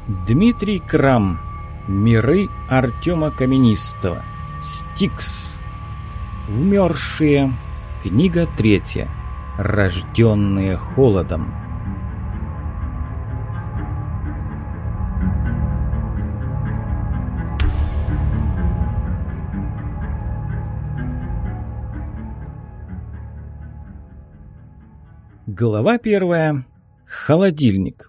Дмитрий Крам. Миры Артема Каменистого. Стикс. Вмерзшие. Книга 3. Рожденные холодом. Глава 1. Холодильник.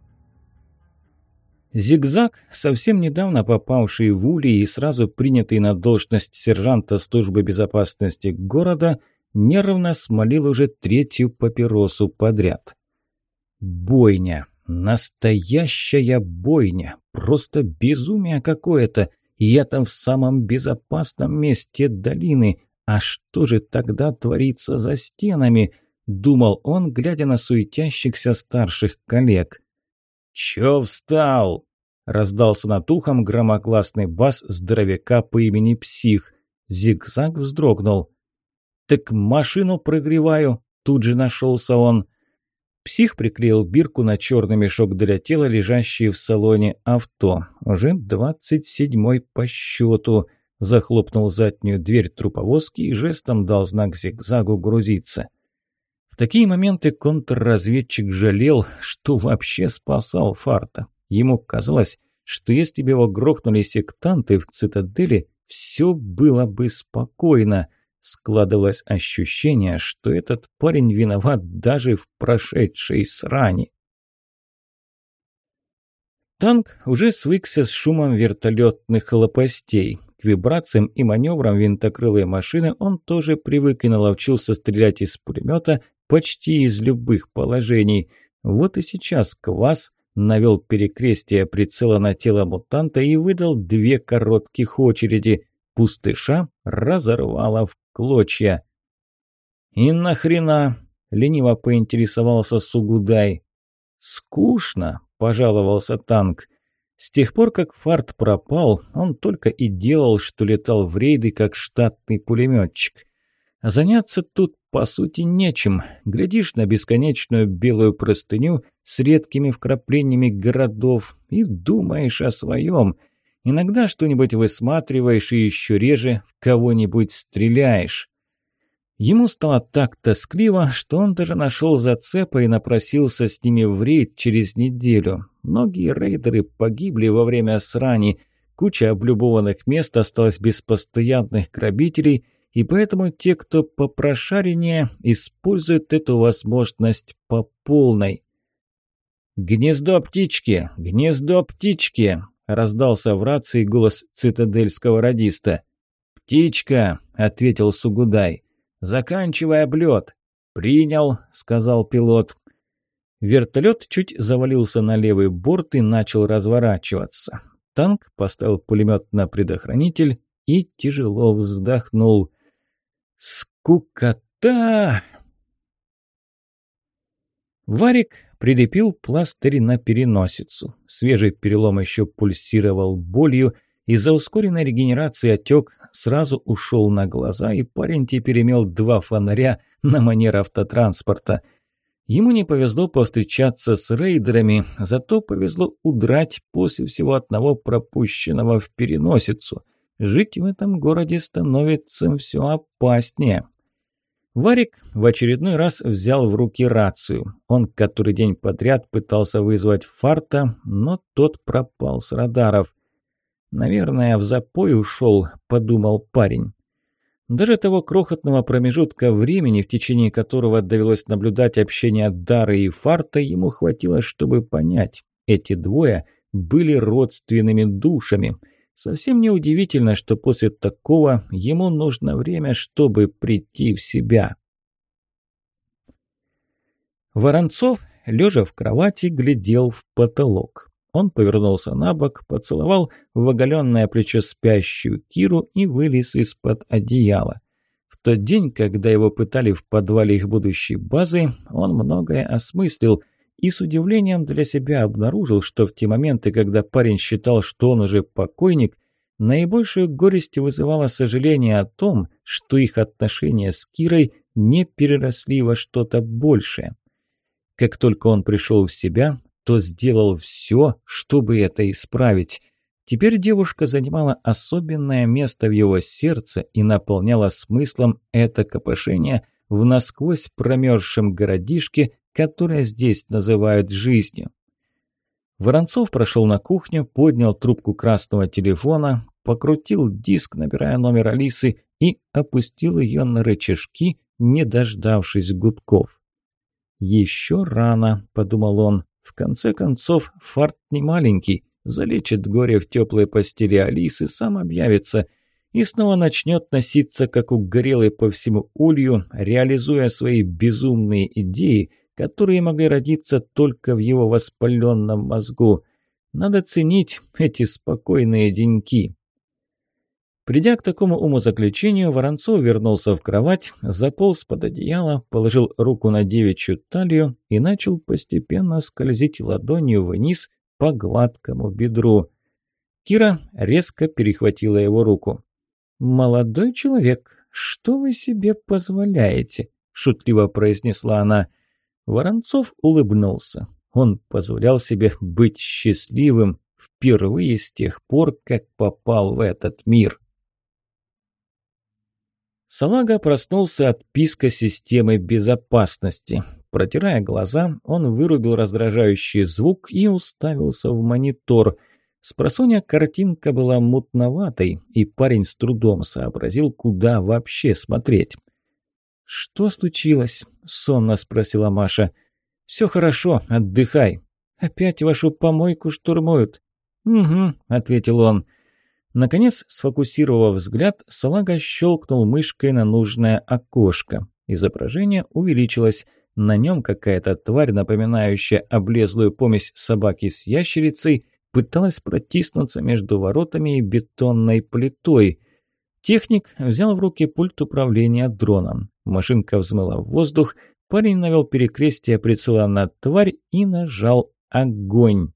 Зигзаг, совсем недавно попавший в улей и сразу принятый на должность сержанта службы безопасности города, нервно смолил уже 3-ю папиросу подряд. Бойня. Настоящая бойня. Просто безумие какое-то. Я там в самом безопасном месте долины. А что же тогда творится за стенами? Думал он, глядя на суетящихся старших коллег. «Чё встал?» – раздался над ухом громогласный бас здоровяка по имени Псих. Зигзаг вздрогнул. «Так машину прогреваю», – тут же нашелся он. Псих приклеил бирку на черный мешок для тела, лежащий в салоне авто. Уже 27-й по счету. Захлопнул заднюю дверь труповозки и жестом дал знак Зигзагу грузиться. В такие моменты контрразведчик жалел, что вообще спасал Фарта. Ему казалось, что если бы его грохнули сектанты в цитадели, все было бы спокойно. Складывалось ощущение, что этот парень виноват даже в прошедшей срани. Танк уже свыкся с шумом вертолетных лопастей. К вибрациям и маневрам винтокрылой машины он тоже привык и наловчился стрелять из пулемета почти из любых положений. Вот и сейчас Квас навел перекрестие прицела на тело мутанта и выдал 2 коротких очереди. Пустыша разорвало в клочья. «И нахрена?» – лениво поинтересовался Сугудай. «Скучно», – пожаловался танк. С тех пор, как Фарт пропал, он только и делал, что летал в рейды, как штатный пулеметчик. А заняться тут, по сути, нечем. Глядишь на бесконечную белую простыню с редкими вкраплениями городов и думаешь о своем. Иногда что-нибудь высматриваешь и еще реже в кого-нибудь стреляешь. Ему стало так тоскливо, что он даже нашел зацепа и напросился с ними в рейд через неделю. Многие рейдеры погибли во время срани, куча облюбованных мест осталась без постоянных грабителей, и поэтому те, кто попрошареннее, используют эту возможность по полной. «Гнездо птички! Гнездо птички!» – раздался в рации голос цитадельского радиста. «Птичка!» – ответил Сугудай. «Заканчивай облет!» «Принял!» – сказал пилот. Вертолет чуть завалился на левый борт и начал разворачиваться. Танк поставил пулемет на предохранитель и тяжело вздохнул. «Скукота!» Варик прилепил пластырь на переносицу. Свежий перелом еще пульсировал болью. Из-за ускоренной регенерации отек сразу ушел на глаза, и парень теперь имел 2 фонаря на манер автотранспорта. Ему не повезло повстречаться с рейдерами, зато повезло удрать после всего одного пропущенного в переносицу. Жить в этом городе становится все опаснее. Варик в очередной раз взял в руки рацию. Он который день подряд пытался вызвать Фарта, но тот пропал с радаров. «Наверное, в запой ушел», – подумал парень. Даже того крохотного промежутка времени, в течение которого довелось наблюдать общение Дары и Фарта, ему хватило, чтобы понять. Эти двое были родственными душами. Совсем неудивительно, что после такого ему нужно время, чтобы прийти в себя. Воронцов, лежа в кровати, глядел в потолок. Он повернулся на бок, поцеловал в оголенное плечо спящую Киру и вылез из-под одеяла. В тот день, когда его пытали в подвале их будущей базы, он многое осмыслил и с удивлением для себя обнаружил, что в те моменты, когда парень считал, что он уже покойник, наибольшую горесть вызывало сожаление о том, что их отношения с Кирой не переросли во что-то большее. Как только он пришел в себя, что сделал все, чтобы это исправить. Теперь девушка занимала особенное место в его сердце и наполняла смыслом это копошение в насквозь промерзшем городишке, которое здесь называют жизнью. Воронцов прошел на кухню, поднял трубку красного телефона, покрутил диск, набирая номер Алисы, и опустил ее на рычажки, не дождавшись гудков. «Еще рано», – подумал он. «В конце концов, фарт не маленький, залечит горе в теплой постели Алисы, сам объявится и снова начнет носиться, как угорелый по всему улью, реализуя свои безумные идеи, которые могли родиться только в его воспаленном мозгу. Надо ценить эти спокойные деньки». Придя к такому умозаключению, Воронцов вернулся в кровать, заполз под одеяло, положил руку на девичью талию и начал постепенно скользить ладонью вниз по гладкому бедру. Кира резко перехватила его руку. «Молодой человек, что вы себе позволяете?» – шутливо произнесла она. Воронцов улыбнулся. Он позволял себе быть счастливым впервые с тех пор, как попал в этот мир. Салага проснулся от писка системы безопасности. Протирая глаза, он вырубил раздражающий звук и уставился в монитор. Спросонья картинка была мутноватой, и парень с трудом сообразил, куда вообще смотреть. «Что случилось?» – сонно спросила Маша. «Все хорошо, отдыхай. Опять вашу помойку штурмуют?» «Угу», – ответил он. Наконец, сфокусировав взгляд, Салага щелкнул мышкой на нужное окошко. Изображение увеличилось. На нем какая-то тварь, напоминающая облезлую помесь собаки с ящерицей, пыталась протиснуться между воротами и бетонной плитой. Техник взял в руки пульт управления дроном. Машинка взмыла в воздух, парень навел перекрестие прицела на тварь и нажал огонь.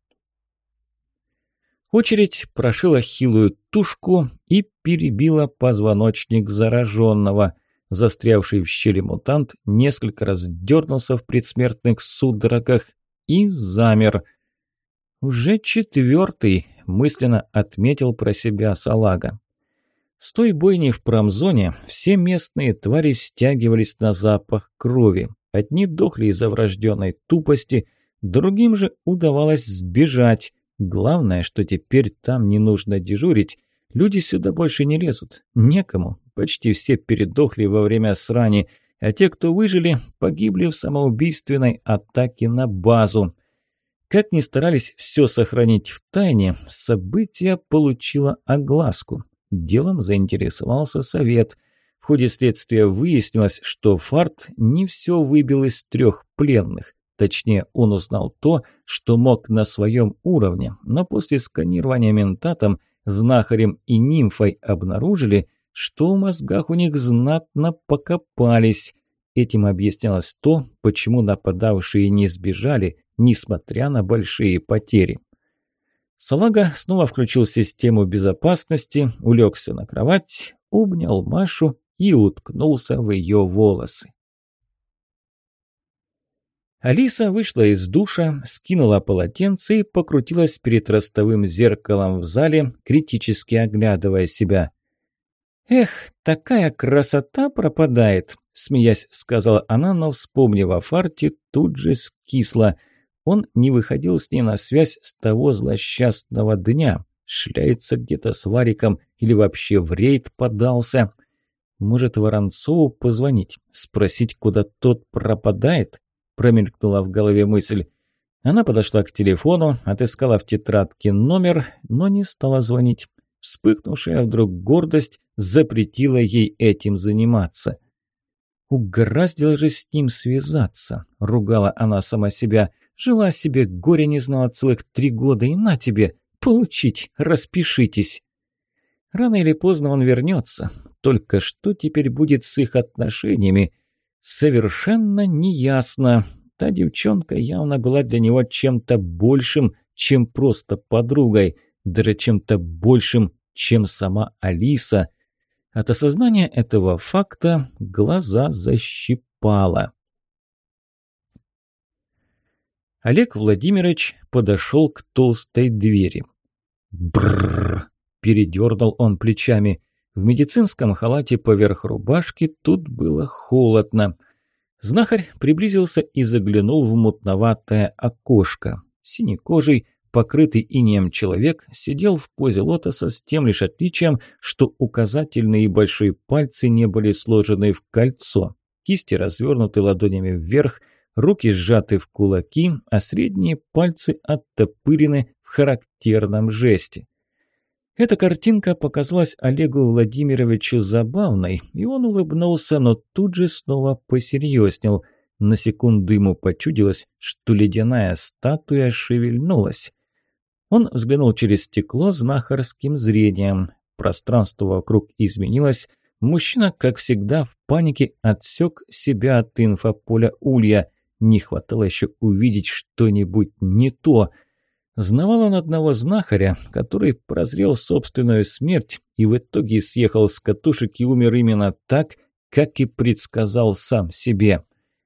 Очередь прошила хилую тушку и перебила позвоночник зараженного. Застрявший в щели мутант несколько раз дернулся в предсмертных судорогах и замер. «Уже четвертый», – мысленно отметил про себя Салага. С той бойни в промзоне все местные твари стягивались на запах крови. Одни дохли из-за врожденной тупости, другим же удавалось сбежать. Главное, что теперь там не нужно дежурить. Люди сюда больше не лезут. Некому. Почти все передохли во время срани, а те, кто выжили, погибли в самоубийственной атаке на базу. Как ни старались все сохранить в тайне, событие получило огласку. Делом заинтересовался совет. В ходе следствия выяснилось, что Фарт не все выбил из 3 пленных. Точнее, он узнал то, что мог на своем уровне, но после сканирования ментатом, знахарем и нимфой обнаружили, что в мозгах у них знатно покопались. Этим объяснялось то, почему нападавшие не сбежали, несмотря на большие потери. Салага снова включил систему безопасности, улегся на кровать, обнял Машу и уткнулся в ее волосы. Алиса вышла из душа, скинула полотенце и покрутилась перед ростовым зеркалом в зале, критически оглядывая себя. «Эх, такая красота пропадает!» – смеясь сказала она, но, вспомнив о Фарте, тут же скисла. Он не выходил с ней на связь с того злосчастного дня. Шляется где-то с Вариком или вообще в рейд подался. Может, Воронцову позвонить, спросить, куда тот пропадает? Промелькнула в голове мысль. Она подошла к телефону, отыскала в тетрадке номер, но не стала звонить. Вспыхнувшая вдруг гордость запретила ей этим заниматься. «Угораздило же с ним связаться», – ругала она сама себя. «Жила себе, горя не знала целых 3 года, и на тебе, получить, распишитесь». Рано или поздно он вернется. Только что теперь будет с их отношениями? Совершенно неясно. Та девчонка явно была для него чем-то большим, чем просто подругой, даже чем-то большим, чем сама Алиса. От осознания этого факта глаза защипало. Олег Владимирович подошел к толстой двери. Бррр! Передернул он плечами. В медицинском халате поверх рубашки тут было холодно. Знахарь приблизился и заглянул в мутноватое окошко. Синекожий, покрытый инеем человек сидел в позе лотоса с тем лишь отличием, что указательные и большой пальцы не были сложены в кольцо. Кисти развернуты ладонями вверх, руки сжаты в кулаки, а средние пальцы оттопырены в характерном жесте. Эта картинка показалась Олегу Владимировичу забавной, и он улыбнулся, но тут же снова посерьезнел. На секунду ему почудилось, что ледяная статуя шевельнулась. Он взглянул через стекло знахарским зрением. Пространство вокруг изменилось. Мужчина, как всегда, в панике отсек себя от инфополя улья. Не хватало еще увидеть что-нибудь не то. Знавал он одного знахаря, который прозрел собственную смерть и в итоге съехал с катушек и умер именно так, как и предсказал сам себе.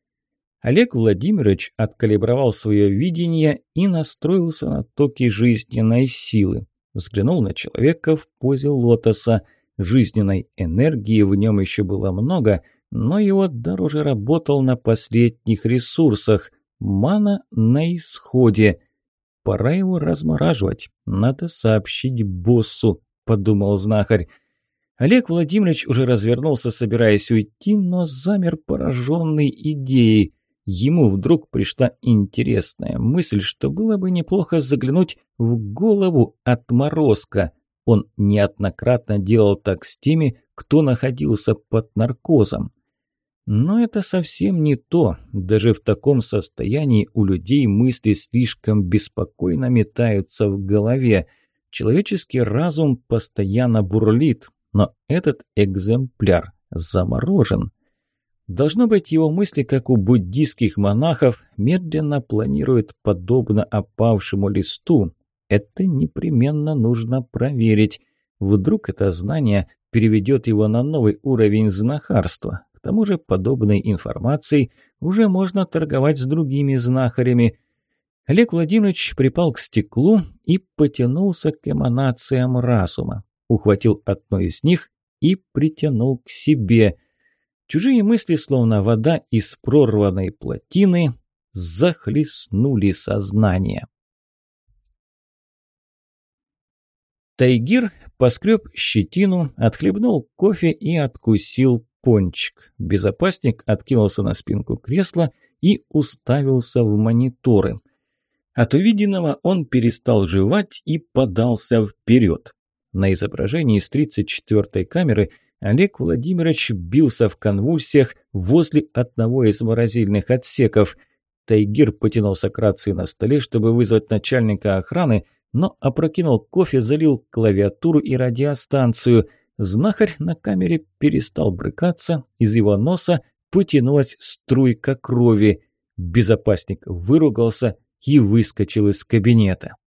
Олег Владимирович откалибровал свое видение и настроился на токи жизненной силы. Взглянул на человека в позе лотоса. Жизненной энергии в нем еще было много, но его дар уже работал на последних ресурсах. Мана на исходе. Пора его размораживать. Надо сообщить боссу, подумал знахарь. Олег Владимирович уже развернулся, собираясь уйти, но замер пораженный идеей. Ему вдруг пришла интересная мысль, что было бы неплохо заглянуть в голову отморозка. Он неоднократно делал так с теми, кто находился под наркозом. Но это совсем не то. Даже в таком состоянии у людей мысли слишком беспокойно метаются в голове. Человеческий разум постоянно бурлит, но этот экземпляр заморожен. Должно быть, его мысли, как у буддийских монахов, медленно планируют подобно опавшему листу. Это непременно нужно проверить. Вдруг это знание переведет его на новый уровень знахарства. К тому же подобной информацией уже можно торговать с другими знахарями. Олег Владимирович припал к стеклу и потянулся к эманациям разума. Ухватил одну из них и притянул к себе. Чужие мысли, словно вода из прорванной плотины, захлестнули сознание. Тайгир поскреб щетину, отхлебнул кофе и откусил пончик. Безопасник откинулся на спинку кресла и уставился в мониторы. От увиденного он перестал жевать и подался вперед. На изображении с 34-й камеры Олег Владимирович бился в конвульсиях возле одного из морозильных отсеков. Тайгир потянулся к рации на столе, чтобы вызвать начальника охраны, но опрокинул кофе, залил клавиатуру и радиостанцию. Знахарь на камере перестал брыкаться, из его носа потянулась струйка крови. Безопасник выругался и выскочил из кабинета.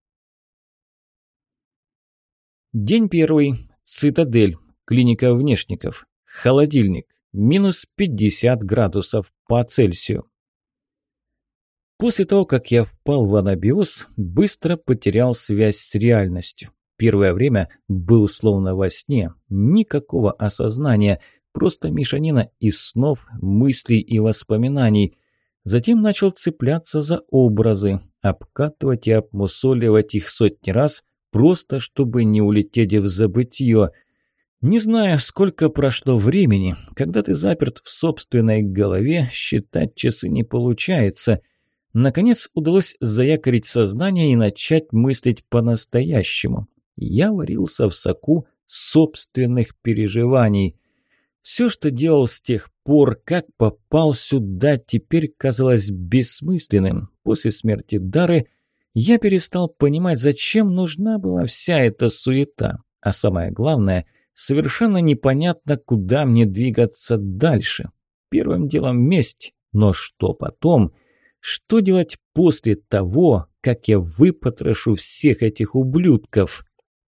День первый. Цитадель. Клиника внешников. Холодильник. Минус 50 градусов по Цельсию. После того, как я впал в анабиоз, быстро потерял связь с реальностью. Первое время был словно во сне, никакого осознания, просто мешанина из снов, мыслей и воспоминаний. Затем начал цепляться за образы, обкатывать и обмусоливать их сотни раз, просто чтобы не улететь в забытье. Не знаю, сколько прошло времени, когда ты заперт в собственной голове, считать часы не получается. Наконец удалось заякорить сознание и начать мыслить по-настоящему. Я варился в соку собственных переживаний. Все, что делал с тех пор, как попал сюда, теперь казалось бессмысленным. После смерти Дары я перестал понимать, зачем нужна была вся эта суета. А самое главное, совершенно непонятно, куда мне двигаться дальше. Первым делом месть, но что потом? Что делать после того, как я выпотрошу всех этих ублюдков?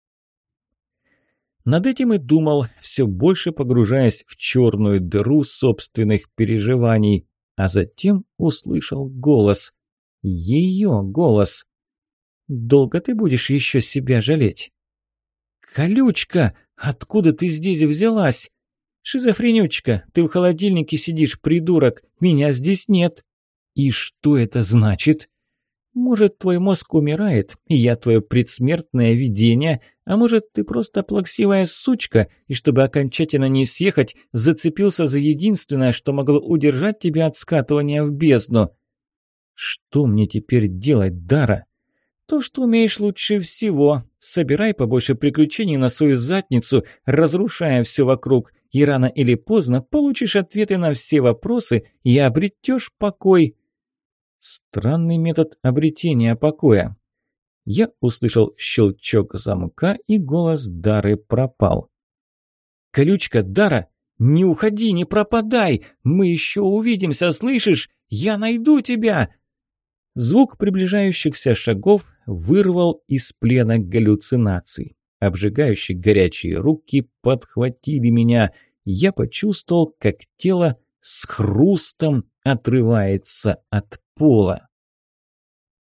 Над этим и думал, все больше погружаясь в черную дыру собственных переживаний, а затем услышал голос. Ее голос. «Долго ты будешь еще себя жалеть?» «Колючка, откуда ты здесь взялась?» «Шизофренючка, ты в холодильнике сидишь, придурок, меня здесь нет». «И что это значит?» «Может, твой мозг умирает, и я твое предсмертное видение, а может, ты просто плаксивая сучка, и чтобы окончательно не съехать, зацепился за единственное, что могло удержать тебя от скатывания в бездну». «Что мне теперь делать, Дара?» «То, что умеешь лучше всего. Собирай побольше приключений на свою задницу, разрушая все вокруг, и рано или поздно получишь ответы на все вопросы и обретешь покой». Странный метод обретения покоя. Я услышал щелчок замка, и голос Дары пропал. «Колючка, Дара, не уходи, не пропадай! Мы еще увидимся, слышишь? Я найду тебя!» Звук приближающихся шагов вырвал из плена галлюцинаций. Обжигающие горячие руки подхватили меня. Я почувствовал, как тело с хрустом отрывается от пола.